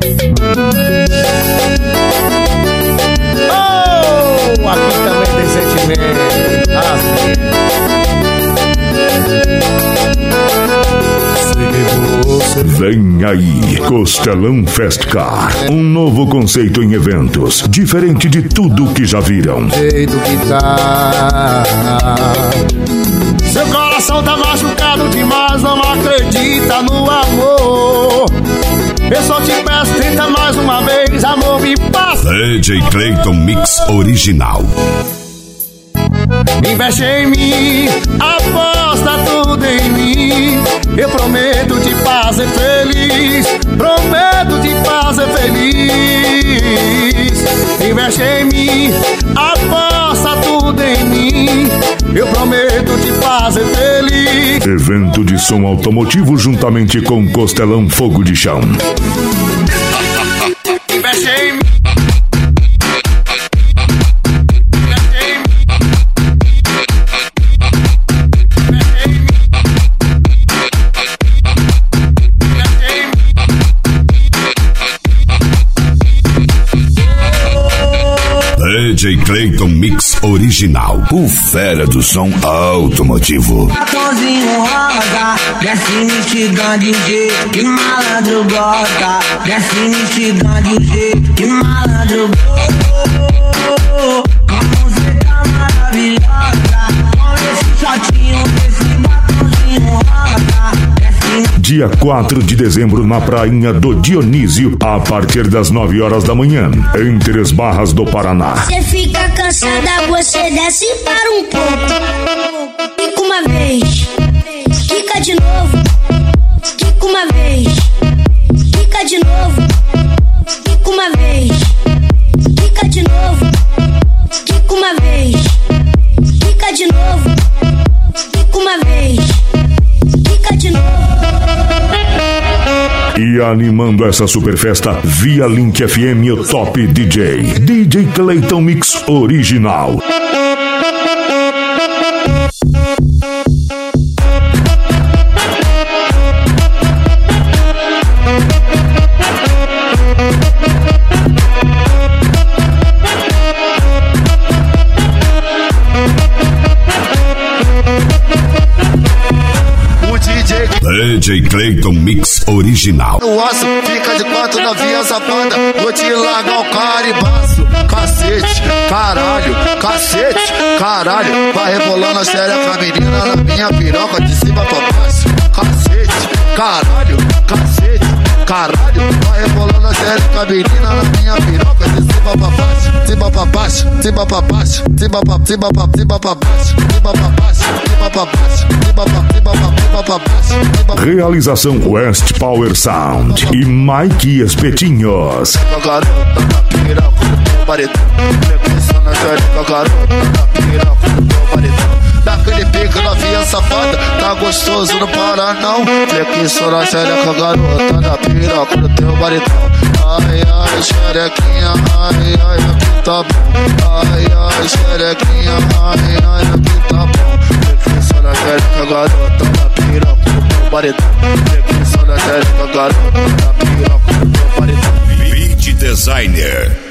Oh, aqui também tem sentimento. Vem aí, Costelão Fest Car, um novo conceito em eventos, diferente de tudo que já viram. Jeito que tá. Seu coração tá machucado demais, não acredita no amor. Eu só te peço, tenta mais uma vez, amor, me passa. DJ Clayton Mix Original. Investe em mim, aposta tudo em mim. Eu prometo te fazer feliz, prometo te fazer feliz. Investe em mim, aposta tudo em mim. Eu prometo te fazer feliz. Evento de som automotivo juntamente com Costelão Fogo de Chão. Investe em mim. DJ Clayton Mix Original, o fera do som automotivo. Batonzinho rosa, desce mexicano de jeito que malandro gosta. Desce mexicano de jeito que malandro gosta. A música maravilhosa, com esse shortinho, esse batonzinho rosa. Dia 4 de dezembro na Prainha do Dionísio, a partir das 9 horas da manhã, em Três Barras do Paraná. Você fica cansada, você desce para um pouco. Fica uma vez, fica de novo. Fica uma vez, fica de novo. Fica uma vez, fica de novo. Fica uma vez, fica de novo. Fica uma vez, fica de novo. E animando essa super festa, via Link FM, o top DJ Clayton Mix Original. DJ Clayton Mix Original. O osso fica de quatro novinha safada. Vou te largar o caribaço. Cacete, caralho, cacete, caralho. Vai rebolando a xereca, menina, na minha piroca, de cima pra baixo. Cacete, caralho, cacete, caralho. Vai rebolando a xereca, menina, na minha piroca, de cima pra baixo. Cima pra baixo, cima pra baixo, cima pra baixo, cima pra baixo, cima pra baixo, cima pra baixo, cima pra baixo. Realização West Power Sound e Mike Espetinhos. Garota na piroca do teu paredão, flexiona a xereca, garota na piroca do teu paredão. Daquele pique novinha safada, tá gostoso, não para não. Flexiona a xereca, garota na piroca do teu paredão. Ai, ai, xerequinha, ai, ai, aqui tá bom. Ai, ai, xerequinha, ai, ai, aqui tá bom. Flexiona a xereca, garota na piroca do teu paredão. Flexiona a xereca, garota na piroca do teu paredão. Beat Designer